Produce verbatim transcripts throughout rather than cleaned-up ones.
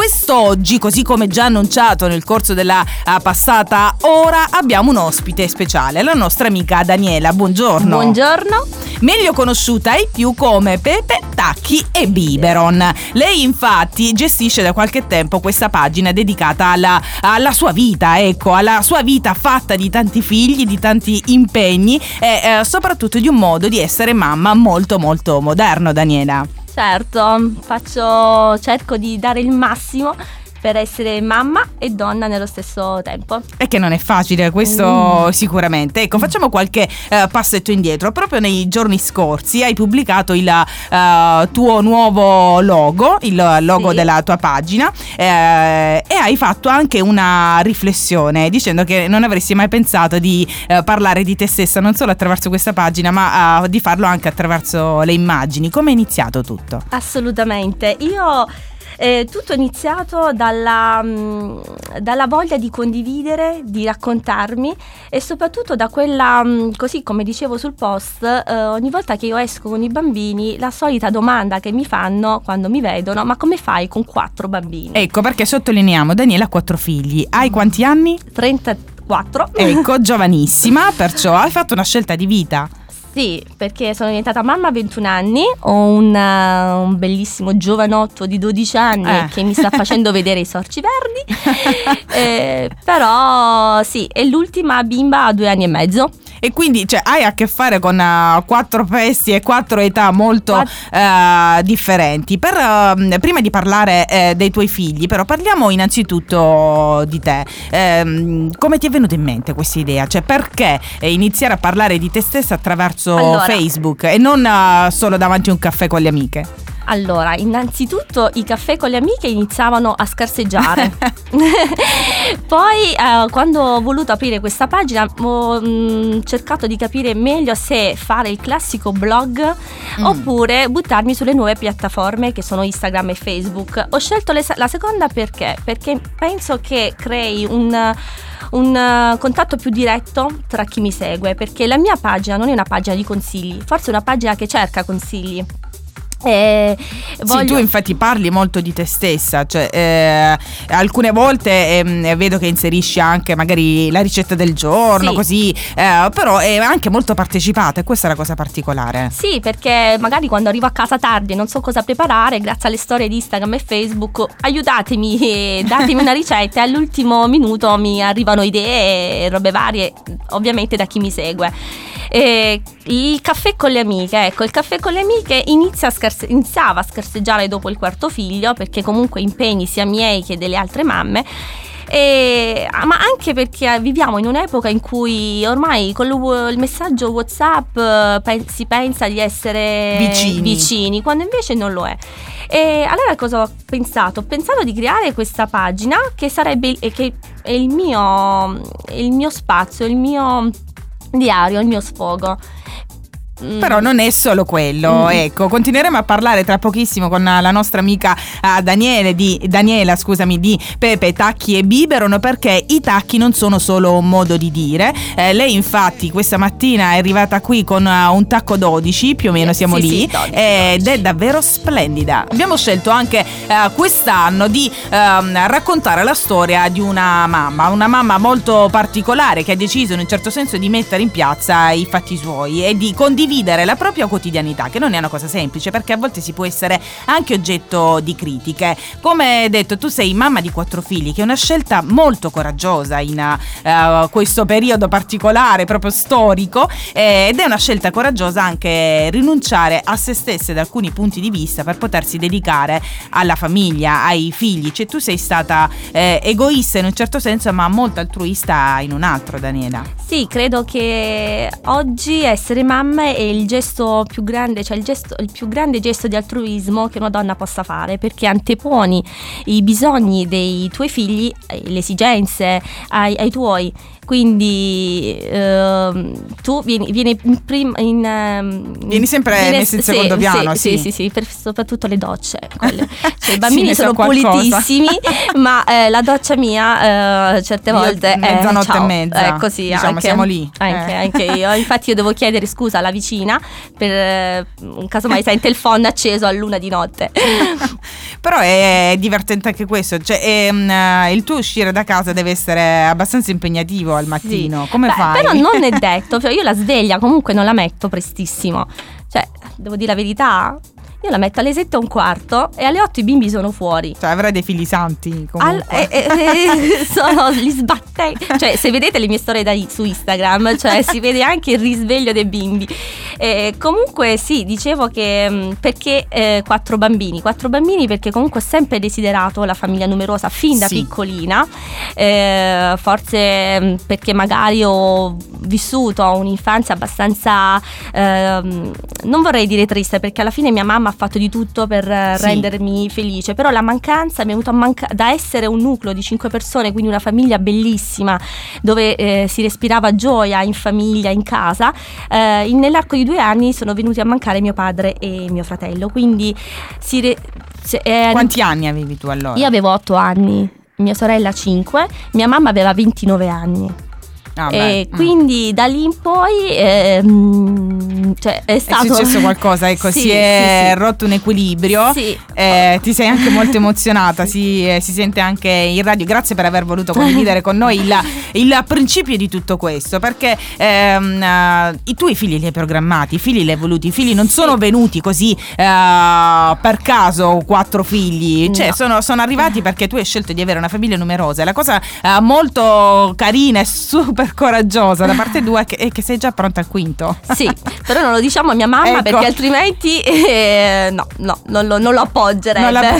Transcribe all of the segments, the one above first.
quest'oggi, così come già annunciato nel corso della uh, passata ora, abbiamo un ospite speciale, la nostra amica Daniela. Buongiorno. Buongiorno. Meglio conosciuta ai più come Pepe, Tacchi e Biberon. Lei infatti gestisce da qualche tempo questa pagina dedicata alla, alla sua vita, ecco, alla sua vita fatta di tanti figli, di tanti impegni e eh, soprattutto di un modo di essere mamma molto molto moderno, Daniela. Certo, faccio, cerco di dare il massimo per essere mamma e donna nello stesso tempo. E che non è facile, questo mm. sicuramente. Ecco, facciamo qualche uh, passetto indietro. Proprio nei giorni scorsi hai pubblicato il uh, tuo nuovo logo, il logo sì. della tua pagina, eh, e hai fatto anche una riflessione dicendo che non avresti mai pensato di uh, parlare di te stessa, non solo attraverso questa pagina, ma uh, di farlo anche attraverso le immagini. Come è iniziato tutto? Assolutamente. Io... Eh, tutto è iniziato dalla, mh, dalla voglia di condividere, di raccontarmi e soprattutto da quella, mh, così come dicevo sul post, eh, ogni volta che io esco con i bambini, la solita domanda che mi fanno quando mi vedono: ma come fai con quattro bambini? Ecco, perché sottolineiamo, Daniela ha quattro figli. Hai quanti anni? trentaquattro. Ecco, giovanissima, perciò hai fatto una scelta di vita. Sì, perché sono diventata mamma a ventuno anni, ho un, uh, un bellissimo giovanotto di dodici anni eh. che mi sta facendo vedere i sorci verdi, eh, però sì, è l'ultima bimba a due anni e mezzo. E quindi cioè, hai a che fare con uh, quattro pesti e quattro età molto uh, differenti. Per, uh, prima di parlare uh, dei tuoi figli, però parliamo innanzitutto di te. Uh, come ti è venuta in mente questa idea? Cioè, perché iniziare a parlare di te stessa attraverso allora. Facebook e non uh, solo davanti a un caffè con le amiche? Allora, innanzitutto i caffè con le amiche iniziavano a scarseggiare. Poi eh, quando ho voluto aprire questa pagina ho mh, cercato di capire meglio se fare il classico blog mm. oppure buttarmi sulle nuove piattaforme che sono Instagram e Facebook. Ho scelto le, la seconda perché? Perché penso che crei un... un uh, contatto più diretto tra chi mi segue, perché la mia pagina non è una pagina di consigli, forse è una pagina che cerca consigli. Eh, voglio... Sì, tu infatti parli molto di te stessa, cioè eh, alcune volte eh, vedo che inserisci anche magari la ricetta del giorno, sì. così, eh, però è anche molto partecipata e questa è la cosa particolare. Sì, perché magari quando arrivo a casa tardi e non so cosa preparare, grazie alle storie di Instagram e Facebook, aiutatemi e datemi una ricetta e all'ultimo minuto mi arrivano idee e robe varie, ovviamente da chi mi segue. Eh, il caffè con le amiche, ecco, il caffè con le amiche inizia a scarse- iniziava a scarseggiare dopo il quarto figlio, perché comunque impegni sia miei che delle altre mamme. E, ma anche perché viviamo in un'epoca in cui ormai con lo, il messaggio WhatsApp pe- si pensa di essere vicini. vicini, quando invece non lo è. E allora cosa ho pensato? Ho pensato di creare questa pagina che sarebbe che è il mio, il mio spazio, il mio diario, il mio sfogo. Però non è solo quello, mm. ecco, continueremo a parlare tra pochissimo con la nostra amica uh, Daniele di, Daniela scusami, di Pepe, Tacchi e Biberon, perché i tacchi non sono solo un modo di dire. Eh, lei infatti questa mattina è arrivata qui con uh, un tacco dodici, più o meno siamo sì, lì, sì, dodici, ed dodici. è davvero splendida. Abbiamo scelto anche uh, quest'anno di uh, raccontare la storia di una mamma, una mamma molto particolare che ha deciso in un certo senso di mettere in piazza i fatti suoi e di condividere Condividere la propria quotidianità, che non è una cosa semplice, perché a volte si può essere anche oggetto di critiche. Come detto, tu sei mamma di quattro figli, che è una scelta molto coraggiosa in uh, questo periodo particolare, proprio storico, eh, ed è una scelta coraggiosa anche rinunciare a se stesse da alcuni punti di vista per potersi dedicare alla famiglia, ai figli. Cioè tu sei stata eh, egoista in un certo senso, ma molto altruista in un altro, Daniela. Sì, credo che oggi essere mamma è il gesto più grande, cioè il, gesto, il più grande gesto di altruismo che una donna possa fare, perché anteponi i bisogni dei tuoi figli, le esigenze ai, ai tuoi. Quindi ehm, tu vieni, vieni in prima in, um, vieni sempre viene, messo in secondo sì, piano, sì, sì, sì, sì, per, soprattutto le docce, quelle. Cioè, i bambini sì, sono so pulitissimi, ma eh, la doccia mia eh, certe volte io, è mezzanotte ciao, e mezza, è così, diciamo, anche, siamo lì anche, eh. anche io. Infatti io devo chiedere scusa alla vicina vicina per in caso mai sente il phon acceso a luna di notte. Però è divertente anche questo, cioè è, um, il tuo uscire da casa deve essere abbastanza impegnativo al mattino. Sì. Come Beh, fai? Però non è detto, cioè io la sveglia comunque non la metto prestissimo, cioè devo dire la verità, io la metto alle sette e un quarto e alle otto i bimbi sono fuori. Cioè avrai dei figli santi comunque. Al, eh, eh, sono gli sbattenti. Cioè se vedete le mie storie da, su Instagram, cioè si vede anche il risveglio dei bimbi. Eh, comunque sì, dicevo che mh, perché eh, quattro bambini? Quattro bambini perché comunque ho sempre desiderato la famiglia numerosa fin da sì. piccolina. eh, Forse mh, perché magari ho vissuto un'infanzia abbastanza eh, non vorrei dire triste, perché alla fine mia mamma ha fatto di tutto per sì. rendermi felice, però la mancanza mi è venuta a manca- da essere un nucleo di cinque persone, quindi una famiglia bellissima dove eh, si respirava gioia in famiglia, in casa. eh, in, nell'arco di due anni sono venuti a mancare mio padre e mio fratello, quindi si re- se, eh, quanti anni avevi tu allora? Io avevo otto anni, mia sorella cinque, mia mamma aveva ventinove anni. Ah, e quindi mm. da lì in poi ehm, cioè è stato è successo qualcosa, ecco, sì, si è sì, sì. rotto un equilibrio. Sì. Eh, ti sei anche molto emozionata, si, eh, si sente anche in radio. Grazie per aver voluto condividere con noi il, il principio di tutto questo, perché ehm, uh, i tuoi figli li hai programmati, i figli li hai voluti, i figli non sono venuti così uh, per caso, quattro figli, cioè no. sono, sono arrivati perché tu hai scelto di avere una famiglia numerosa. È la cosa uh, molto carina e super coraggiosa da parte tua è che, è che sei già pronta al quinto. Sì, però non lo diciamo a mia mamma, ecco. perché altrimenti eh, no, no, non lo, non lo appoggerebbe. Non la...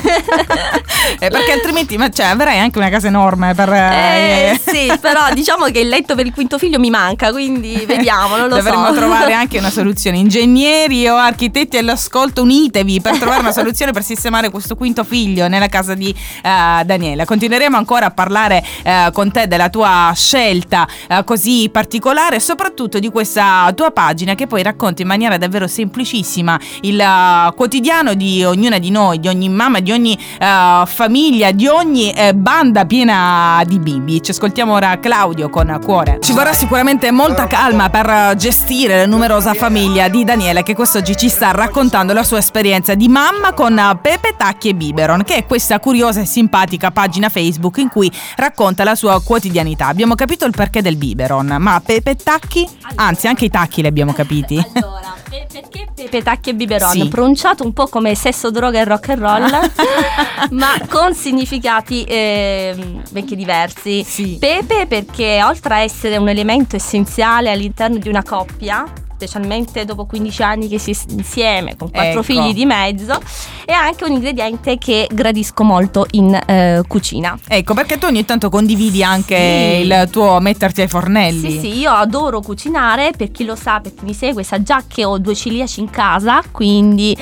eh, perché altrimenti ma, cioè, avrai anche una casa enorme per eh, eh. Sì, però diciamo che il letto per il quinto figlio mi manca, quindi vediamo, non lo Dovremmo so. Dovremmo trovare anche una soluzione. Ingegneri o architetti all'ascolto, unitevi per trovare una soluzione per sistemare questo quinto figlio nella casa di uh, Daniela. Continueremo ancora a parlare uh, con te della tua scelta uh, così particolare e soprattutto di questa tua pagina che poi racconta in maniera davvero semplicissima il uh, quotidiano di ognuna di noi, di ogni mamma, di ogni uh, famiglia, di ogni uh, banda piena di bimbi. Ci ascoltiamo ora Claudio con Cuore. Ci vorrà sicuramente molta calma per gestire la numerosa famiglia di Daniele, che quest'oggi ci sta raccontando la sua esperienza di mamma con Pepe, Tacchi e Biberon, che è questa curiosa e simpatica pagina Facebook in cui racconta la sua quotidianità. Abbiamo capito il perché del biberon, ma Pepe e Tacchi? Anzi, anche i tacchi li abbiamo capiti. Allora, pe- perché Pepe, Tacchi e Biberon? Sì. Pronunciato un po' come sesso, droga e rock and roll, ma con significati eh, benché diversi. Sì. Pepe perché oltre a essere un elemento essenziale all'interno di una coppia, specialmente dopo quindici anni che si è insieme con quattro ecco. figli di mezzo, è anche un ingrediente che gradisco molto in eh, cucina. Ecco, perché tu ogni tanto condividi anche sì. il tuo metterti ai fornelli. Sì, sì, io adoro cucinare, per chi lo sa, per chi mi segue sa già che ho due celiaci in casa, quindi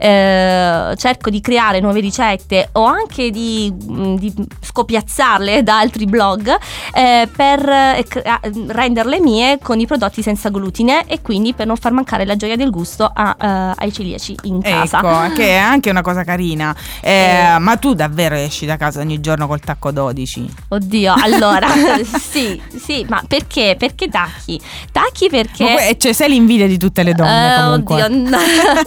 eh, cerco di creare nuove ricette o anche di, di scopiazzarle da altri blog eh, per eh, renderle mie con i prodotti senza glutine e quindi per non far mancare la gioia del gusto a, uh, ai celiaci in casa. Ecco, che è anche una cosa carina. Eh, eh. Ma tu davvero esci da casa ogni giorno col tacco dodici? Oddio, allora sì, sì, ma perché? Perché tacchi? Tacchi perché comunque, cioè, sei l'invidia di tutte le donne, uh, comunque. Oddio, no.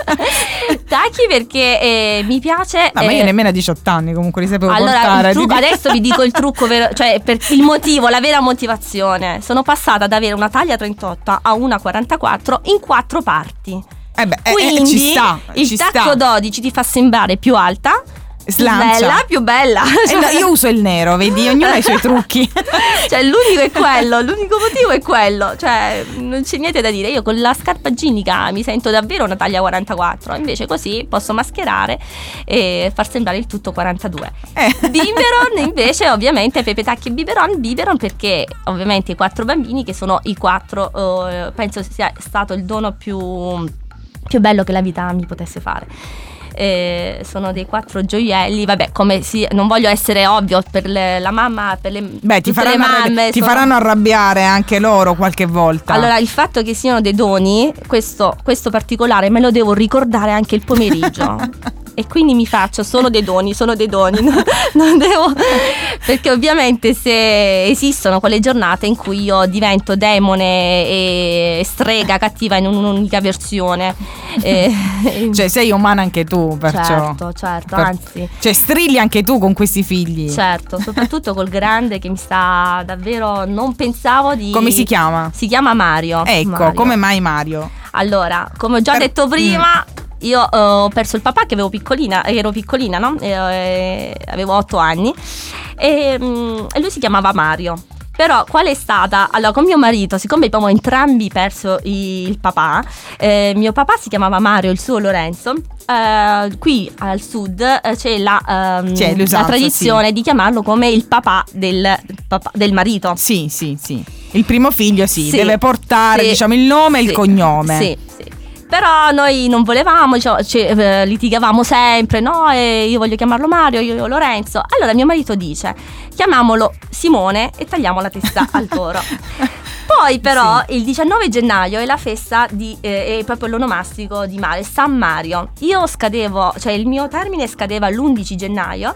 Tacchi perché eh, mi piace. No, ma io eh, nemmeno a diciotto anni comunque li sapevo allora, portare. Il trucco, adesso vi dico il trucco vero, cioè per il motivo, la vera motivazione. Sono passata ad avere una taglia trentotto a una quarantaquattro in quattro parti. Eh beh, quindi eh, ci sta, il ci tacco sta. dodici ti fa sembrare più alta, slancia. Più bella, più bella. Eh no, io uso il nero, vedi, ognuno ha i suoi trucchi. Cioè l'unico è quello, l'unico motivo è quello. Cioè non c'è niente da dire. Io con la scarpa ginnica mi sento davvero una taglia quarantaquattro. Invece così posso mascherare e far sembrare il tutto quarantadue. eh. Biberon invece ovviamente Pepe, Tacchi e Biberon. Biberon perché ovviamente i quattro bambini, che sono i quattro uh, penso sia stato il dono più, più bello che la vita mi potesse fare. Eh, sono dei quattro gioielli, vabbè, come si, non voglio essere ovvio per le, la mamma, per le, beh, ti faranno, le mamme, arrabbi- ti sono... faranno arrabbiare anche loro qualche volta. Allora, il fatto che siano dei doni, questo, questo particolare me lo devo ricordare anche il pomeriggio. E quindi mi faccio, sono dei doni, sono dei doni, non, non devo... Perché ovviamente se esistono quelle giornate in cui io divento demone e strega cattiva in un'unica versione. E, cioè sei umana anche tu, perciò. Certo, certo, per, anzi. Cioè strilli anche tu con questi figli. Certo, soprattutto col grande che mi sta davvero, non pensavo di... Come si chiama? Si chiama Mario. Ecco, Mario. Come mai Mario? Allora, come ho già per... detto prima... Mm. Io uh, ho perso il papà che avevo piccolina, ero piccolina, no? E, e, avevo otto anni e, um, e lui si chiamava Mario. Però qual è stata? Allora con mio marito, siccome abbiamo entrambi perso il papà, eh, mio papà si chiamava Mario, il suo Lorenzo. Uh, qui al sud uh, c'è la, um, c'è la tradizione sì. di chiamarlo come il papà del, papà del marito. Sì, sì, sì. Il primo figlio sì, sì. deve portare sì. diciamo il nome e sì. il cognome. Sì, sì. Però noi non volevamo, diciamo, cioè, litigavamo sempre, no? E io voglio chiamarlo Mario, io Lorenzo. Allora mio marito dice, chiamiamolo Simone e tagliamo la testa al toro. Poi però sì. il diciannove gennaio è la festa di, eh, è proprio l'onomastico di Mario, San Mario. Io scadevo, cioè il mio termine scadeva l'undici gennaio.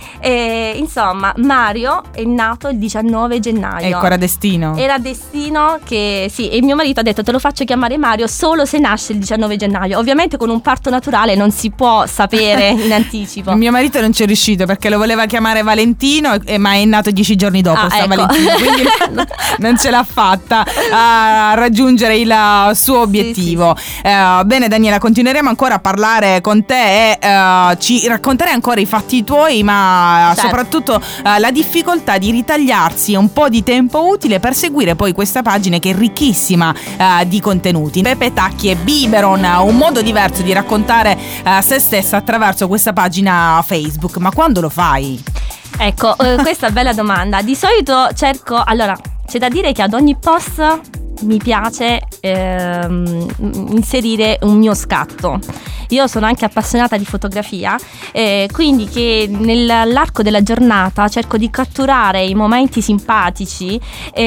E, insomma Mario è nato il diciannove gennaio. Ecco, era destino. Era destino che sì. E mio marito ha detto te lo faccio chiamare Mario solo se nasce il diciannove gennaio. Ovviamente con un parto naturale non si può sapere in anticipo. Mio marito non ci è riuscito perché lo voleva chiamare Valentino e, ma è nato dieci giorni dopo ah, sta ecco. Valentino, quindi non ce l'ha fatta a raggiungere il suo obiettivo. Sì, sì, sì. Uh, bene Daniela, continueremo ancora a parlare con te e uh, ci racconterai ancora i fatti tuoi, ma certo. soprattutto uh, la difficoltà di ritagliarsi un po' di tempo utile per seguire poi questa pagina che è ricchissima uh, di contenuti. Pepe Tacchi e Biberon, un modo diverso di raccontare uh, se stessa attraverso questa pagina Facebook. Ma quando lo fai? Ecco, eh, questa è bella domanda. Di solito cerco, allora c'è da dire che ad ogni post mi piace ehm, inserire un mio scatto. Io sono anche appassionata di fotografia, eh, quindi che nell'arco della giornata cerco di catturare i momenti simpatici,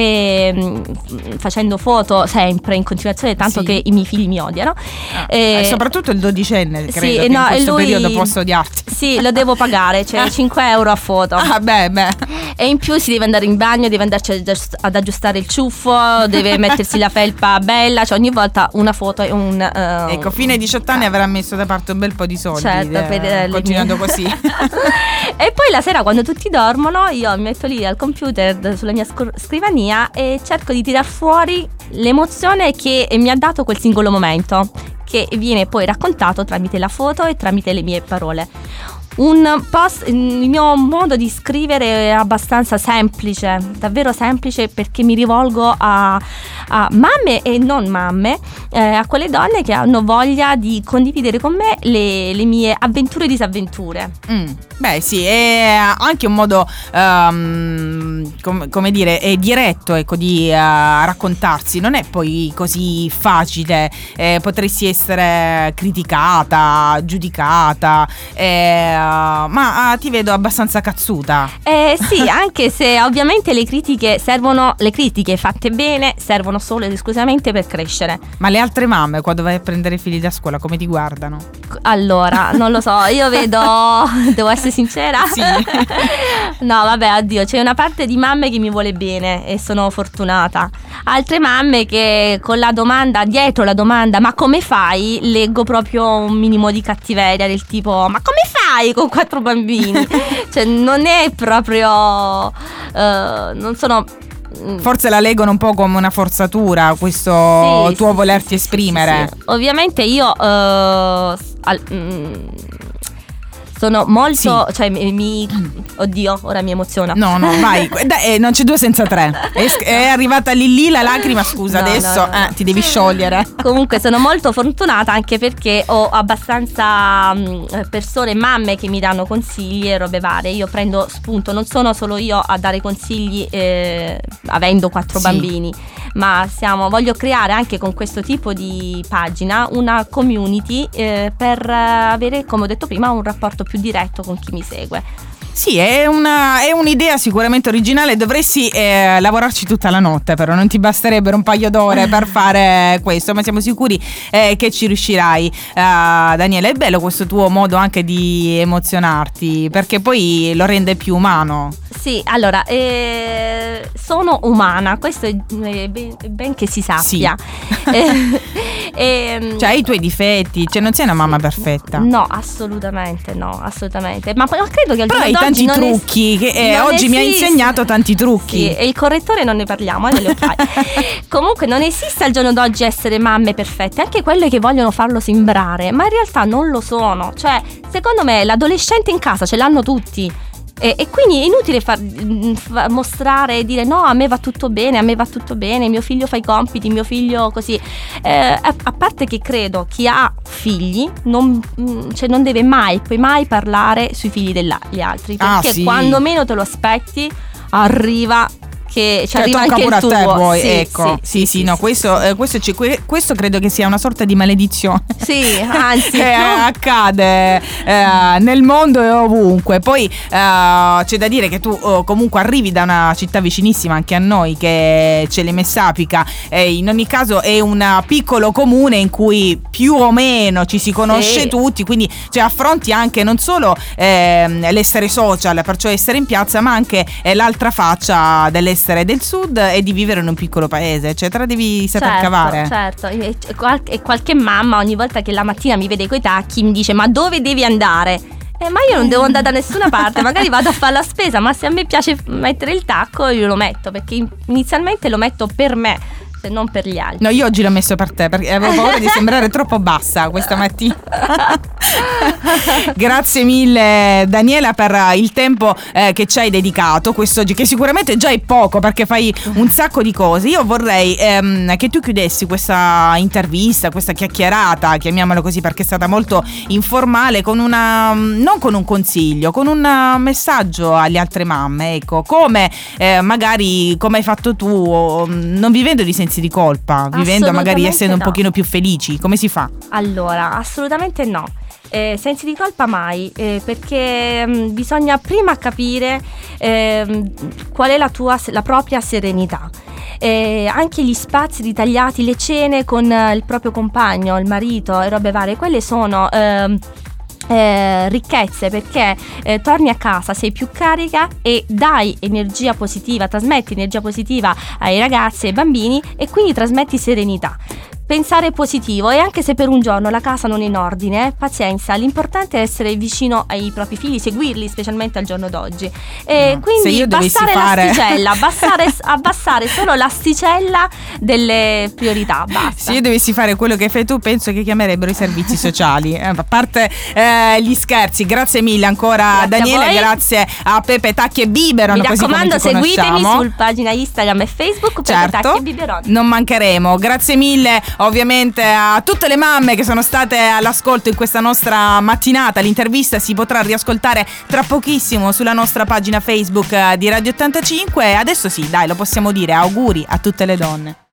eh, facendo foto sempre in continuazione, tanto sì. che i miei figli mi odiano. Ah, eh, soprattutto il dodicenne, credo sì, che no, in questo lui, periodo posso odiarti. Sì, lo devo pagare, cioè cinque euro a foto. Ah, beh, beh. E in più si deve andare in bagno, deve andarci ad aggiustare il ciuffo, deve mettersi la felpa bella, cioè ogni volta una foto e un... Uh, ecco, fine ai diciotto anni avrà messo da parte un bel po' di soldi, certo, eh, per continuando mie... così. E poi la sera quando tutti dormono io mi metto lì al computer sulla mia scor- scrivania e cerco di tirar fuori l'emozione che mi ha dato quel singolo momento, che viene poi raccontato tramite la foto e tramite le mie parole. Un post, il mio modo di scrivere è abbastanza semplice, davvero semplice, perché mi rivolgo a, a mamme e non mamme, eh, a quelle donne che hanno voglia di condividere con me le, le mie avventure e disavventure. Mm, beh sì, è anche un modo, um, com- come dire, è diretto, ecco, di uh, raccontarsi. Non è poi così facile, eh, potresti essere criticata, giudicata, eh, ma uh, ti vedo abbastanza cazzuta. Eh sì, anche se ovviamente le critiche servono, le critiche fatte bene servono solo ed esclusivamente per crescere. Ma le altre mamme quando vai a prendere i figli da scuola come ti guardano? Allora, non lo so, io vedo, devo essere sincera? Sì. No, vabbè, oddio, c'è una parte di mamme che mi vuole bene e sono fortunata. Altre mamme che con la domanda, dietro la domanda ma come fai, leggo proprio un minimo di cattiveria, del tipo ma come fai con quattro bambini? Cioè non è proprio uh, non sono... Forse la leggono un po' come una forzatura, questo sì, tuo sì, volerti sì, esprimere. sì, sì. Ovviamente io uh, al, mm, sono molto, sì. cioè mi, mi oddio, ora mi emoziona. No, no, vai. Dai, eh, non c'è due senza tre. È, è arrivata lì lì la lacrima, scusa, no, adesso no, no, no. Eh, ti devi sciogliere. Comunque sono molto fortunata anche perché ho abbastanza mh, persone, mamme che mi danno consigli e robe varie. Io prendo spunto, non sono solo io a dare consigli eh, avendo quattro sì. bambini, ma siamo, voglio creare anche con questo tipo di pagina una community eh, per avere, come ho detto prima, un rapporto più diretto con chi mi segue. Sì, è, una, è un'idea sicuramente originale. Dovresti eh, lavorarci tutta la notte, però non ti basterebbero un paio d'ore per fare questo, ma siamo sicuri eh, che ci riuscirai. uh, Daniela, è bello questo tuo modo anche di emozionarti, perché poi lo rende più umano. Sì, allora, eh, sono umana, questo è ben, ben che si sappia. Sì. eh, eh, cioè hai i tuoi difetti, cioè non sei una mamma perfetta. No, assolutamente no, assolutamente. Ma credo che al però giorno hai d'oggi tanti non trucchi es- che eh, oggi esiste. Mi hai insegnato tanti trucchi. Sì, e il correttore non ne parliamo, eh, delle occhiaie. Comunque non esiste al giorno d'oggi essere mamme perfette, anche quelle che vogliono farlo sembrare, ma in realtà non lo sono. Cioè, secondo me l'adolescente in casa ce l'hanno tutti. E, e quindi è inutile far, far mostrare e dire no, a me va tutto bene, a me va tutto bene, mio figlio fa i compiti, mio figlio così. Eh, a, a parte che credo chi ha figli non, cioè non deve mai, poi mai parlare sui figli degli altri, perché ah, sì. quando meno te lo aspetti arriva che ci cioè, arriva anche il a tuo. te poi, sì, ecco. Sì, sì, sì, sì, no, questo, eh, questo, ci, questo credo che sia una sorta di maledizione. Sì, anzi. eh, accade eh, nel mondo e ovunque. Poi eh, c'è da dire che tu oh, comunque arrivi da una città vicinissima anche a noi, che è Celemessapica. Eh, in ogni caso è un piccolo comune in cui più o meno ci si conosce sì. tutti, quindi cioè, affronti anche non solo eh, l'essere social, perciò essere in piazza, ma anche eh, l'altra faccia dell'essere del sud e di vivere in un piccolo paese, cioè te la devi saper certo, cavare. Certo, e, e qualche mamma ogni volta che la mattina mi vede coi tacchi mi dice ma dove devi andare? Eh, ma io non devo andare da nessuna parte, magari vado a fare la spesa, ma se a me piace mettere il tacco io lo metto, perché inizialmente lo metto per me, se non per gli altri. No, io oggi l'ho messo per te perché avevo paura di sembrare troppo bassa questa mattina. Grazie mille Daniela per il tempo eh, che ci hai dedicato quest'oggi, che sicuramente già è poco perché fai un sacco di cose. Io vorrei ehm, che tu chiudessi questa intervista, questa chiacchierata, chiamiamola così perché è stata molto informale, con una non con un consiglio, con un messaggio alle altre mamme, ecco, come eh, magari come hai fatto tu, non vivendo di sensi di colpa, vivendo magari essendo un no. pochino più felici, come si fa? Allora, assolutamente no. Eh, sensi di colpa mai, eh, perché mh, bisogna prima capire eh, qual è la tua, la propria serenità. Eh, anche gli spazi ritagliati, le cene con eh, il proprio compagno, il marito e robe varie, quelle sono eh, Eh, ricchezze, perché eh, torni a casa, sei più carica e dai energia positiva, trasmetti energia positiva ai ragazzi e ai bambini e quindi trasmetti serenità. Pensare positivo, e anche se per un giorno la casa non è in ordine, pazienza, l'importante è essere vicino ai propri figli, seguirli, specialmente al giorno d'oggi. E no, quindi abbassare fare... l'asticella, abbassare, abbassare solo l'asticella delle priorità, basta. Se io dovessi fare quello che fai tu, penso che chiamerebbero i servizi sociali. Eh, a parte eh, gli scherzi, grazie mille ancora grazie Daniela, a grazie a Pepe Tacchi e Biberon. Mi raccomando, così come seguitemi sul pagina Instagram e Facebook, Pepe certo, Tacchi e Biberon. Non mancheremo. Grazie mille ovviamente a tutte le mamme che sono state all'ascolto in questa nostra mattinata. L'intervista si potrà riascoltare tra pochissimo sulla nostra pagina Facebook di Radio ottantacinque. Adesso sì, dai, lo possiamo dire, auguri a tutte le donne.